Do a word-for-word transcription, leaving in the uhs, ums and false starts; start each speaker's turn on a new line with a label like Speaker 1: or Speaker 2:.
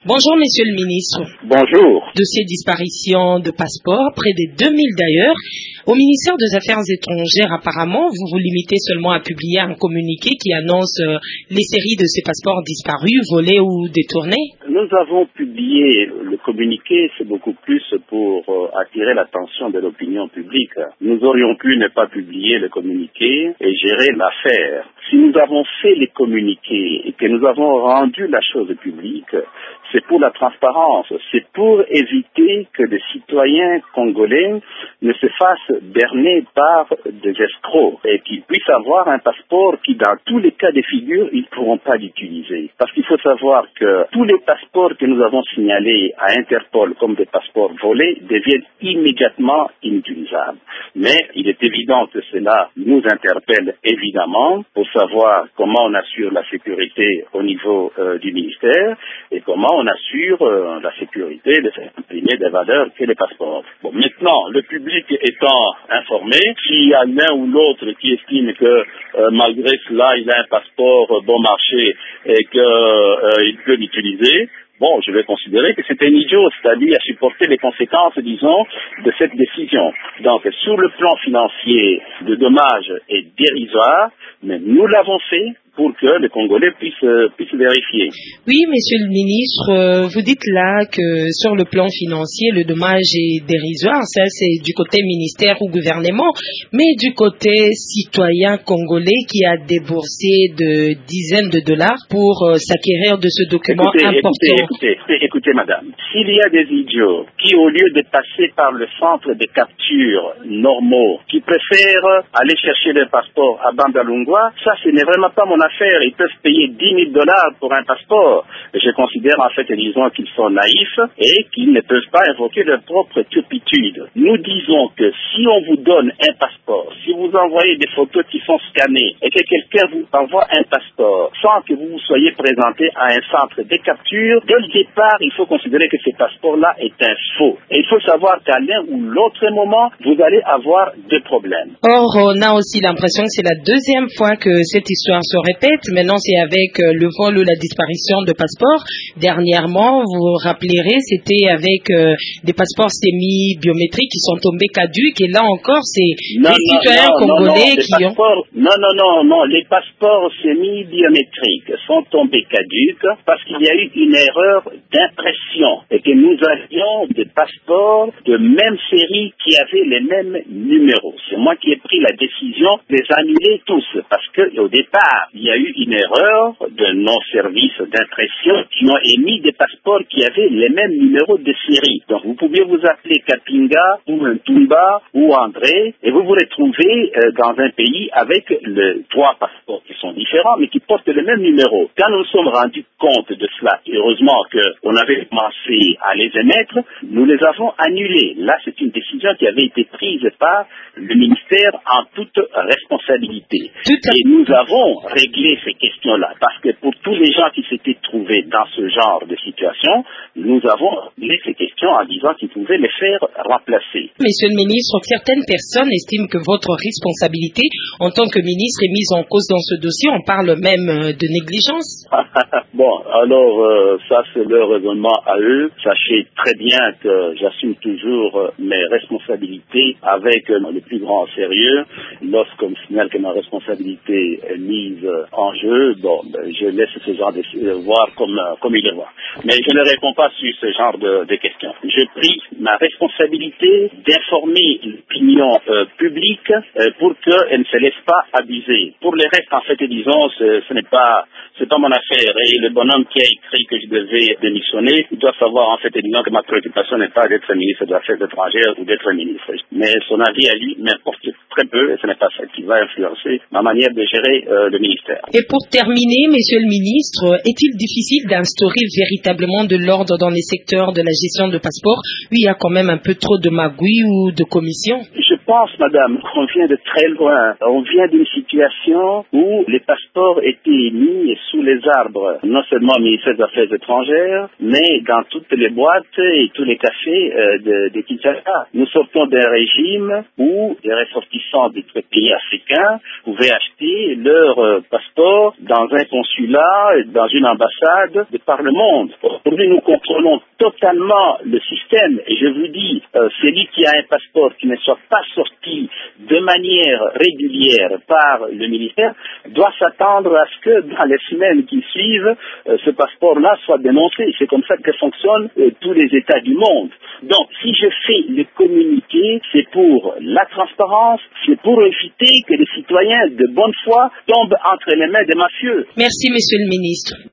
Speaker 1: Bonjour, monsieur le ministre.
Speaker 2: Bonjour.
Speaker 1: De ces disparitions de passeports, près des deux mille d'ailleurs, au ministère des Affaires étrangères, apparemment, vous vous limitez seulement à publier un communiqué qui annonce euh, les séries de ces passeports disparus, volés ou détournés.
Speaker 2: Nous avons publié le communiqué, c'est beaucoup plus pour euh, attirer l'attention de l'opinion publique. Nous aurions pu ne pas publier le communiqué et gérer l'affaire. Si nous avons fait les communiqués et que nous avons rendu la chose publique, c'est pour la transparence, c'est pour éviter que les citoyens congolais ne se fassent berner par des escrocs et qu'ils puissent avoir un passeport qui, dans tous les cas de figure, ils ne pourront pas l'utiliser. Parce qu'il faut savoir que tous les passeports que nous avons signalés à Interpol comme des passeports volés deviennent immédiatement inutilisables. Mais il est évident que cela nous interpelle évidemment pour savoir comment on assure la sécurité au niveau euh, du ministère et comment on assure euh, la sécurité de faire imprimer des valeurs que les passeports. Bon, maintenant, le public étant informé, s'il y a l'un ou l'autre qui estime que euh, malgré cela, il a un passeport euh, bon marché et qu'il euh, peut l'utiliser, bon, je vais considérer que c'est un idiot, c'est-à-dire à supporter les conséquences, disons, de cette décision. Donc, sur le plan financier, le dommage est dérisoire, mais nous l'avons fait pour que les Congolais puissent, euh, puissent vérifier.
Speaker 1: Oui, monsieur le ministre, euh, vous dites là que sur le plan financier, le dommage est dérisoire, ça c'est du côté ministère ou gouvernement, mais du côté citoyen congolais qui a déboursé de dizaines de dollars pour euh, s'acquérir de ce document
Speaker 2: écoutez,
Speaker 1: important.
Speaker 2: Écoutez, écoutez, écoutez, madame, s'il y a des idiots qui, au lieu de passer par le centre de capture normaux, qui préfèrent aller chercher leur passeport à Bandalungwa, ça ce n'est vraiment pas mon affaire. Ils peuvent payer dix mille dollars pour un passeport. Je considère en fait, disons, qu'ils sont naïfs et qu'ils ne peuvent pas invoquer leur propre turpitude. Nous disons que si on vous donne un passeport, si vous envoyez des photos qui sont scannées et que quelqu'un vous envoie un passeport sans que vous vous soyez présenté à un centre de capture, dès le départ, il faut considérer que ce passeport-là est un faux. Et il faut savoir qu'à l'un ou l'autre moment, vous allez avoir des problèmes.
Speaker 1: Or, on a aussi l'impression que c'est la deuxième fois que cette histoire se répète. Maintenant, c'est avec euh, le vol ou la disparition de passeports. Dernièrement, vous vous rappellerez, c'était avec euh, des passeports semi-biométriques qui sont tombés caducs. Et là encore, c'est
Speaker 2: non,
Speaker 1: les
Speaker 2: non,
Speaker 1: citoyens
Speaker 2: non,
Speaker 1: congolais
Speaker 2: non, non,
Speaker 1: qui ont...
Speaker 2: Non, non, non, non. Les passeports semi-biométriques sont tombés caducs parce qu'il y a eu une erreur d'impression et que nous avions des passeports de même série qui avaient les mêmes numéros. C'est moi qui ai pris la décision de les annuler tous parce qu'au départ, il y a eu une erreur de non-service d'impression qui ont émis des passeports qui avaient les mêmes numéros de série. Donc vous pouviez vous appeler Kapinga ou Ntumba ou André et vous vous retrouvez euh, dans un pays avec le, trois passeports qui sont différents mais qui portent le même numéro. Quand nous nous sommes rendus compte de cela, heureusement qu'on avait commencé à les émettre, nous les avons annulés. Là, c'est une décision qui avait été prise par le ministère en toute responsabilité. Et nous avons régler ces questions-là, parce que pour tous les gens qui s'étaient trouvés dans ce genre de situation, nous avons réglé ces questions en disant qu'ils pouvaient les faire remplacer.
Speaker 1: Monsieur le ministre, certaines personnes estiment que votre responsabilité en tant que ministre est mise en cause dans ce dossier. On parle même de négligence.
Speaker 2: Bon, alors euh, ça c'est leur raisonnement à eux. Sachez très bien que j'assume toujours mes responsabilités avec euh, le plus grand sérieux. Lorsqu'on me signale que ma responsabilité est mise en jeu, bon, ben, je laisse ce genre de euh, voir comme, euh, comme il le voit. Mais je ne réponds pas sur ce genre de, de questions. Je prie ma responsabilité d'informer l'opinion euh, publique euh, pour qu'elle ne se laisse pas abuser. Pour le reste, en fait, disons, ce, ce n'est pas, c'est pas mon affaire. Et le bonhomme qui a écrit que je devais démissionner, il doit savoir, en fait, disons, que ma préoccupation n'est pas d'être ministre des Affaires étrangères ou d'être ministre. Mais son avis à lui m'importe très peu et ce n'est pas ça qui va influencer ma manière de gérer euh, le ministère.
Speaker 1: Et pour terminer, monsieur le ministre, est-il difficile d'instaurer véritablement de l'ordre dans les secteurs de la gestion de passeports où il y a quand même un peu trop de magouilles ou de commissions?
Speaker 2: Je pense, madame, qu'on vient de très loin. On vient d'une situation où les passeports étaient mis sous les arbres, non seulement au ministère des Affaires étrangères, mais dans toutes les boîtes et tous les cafés euh, de, de Kinshasa. Nous sortons d'un régime où les ressortissants d'autres pays africains pouvaient acheter leur euh, passeport dans un consulat, dans une ambassade de par le monde. Aujourd'hui, nous contrôlons totalement le système et je vous dis, euh, celui qui a un passeport qui ne soit pas sorti de manière régulière par le ministère doit s'attendre à ce que dans les semaines qui suivent, euh, ce passeport-là soit dénoncé. C'est comme ça que fonctionnent euh, tous les États du monde. Donc, si je fais le communiqué, c'est pour la transparence, c'est pour éviter que les citoyens de bonne foi tombent entre les mains des mafieux.
Speaker 1: Merci, monsieur le ministre.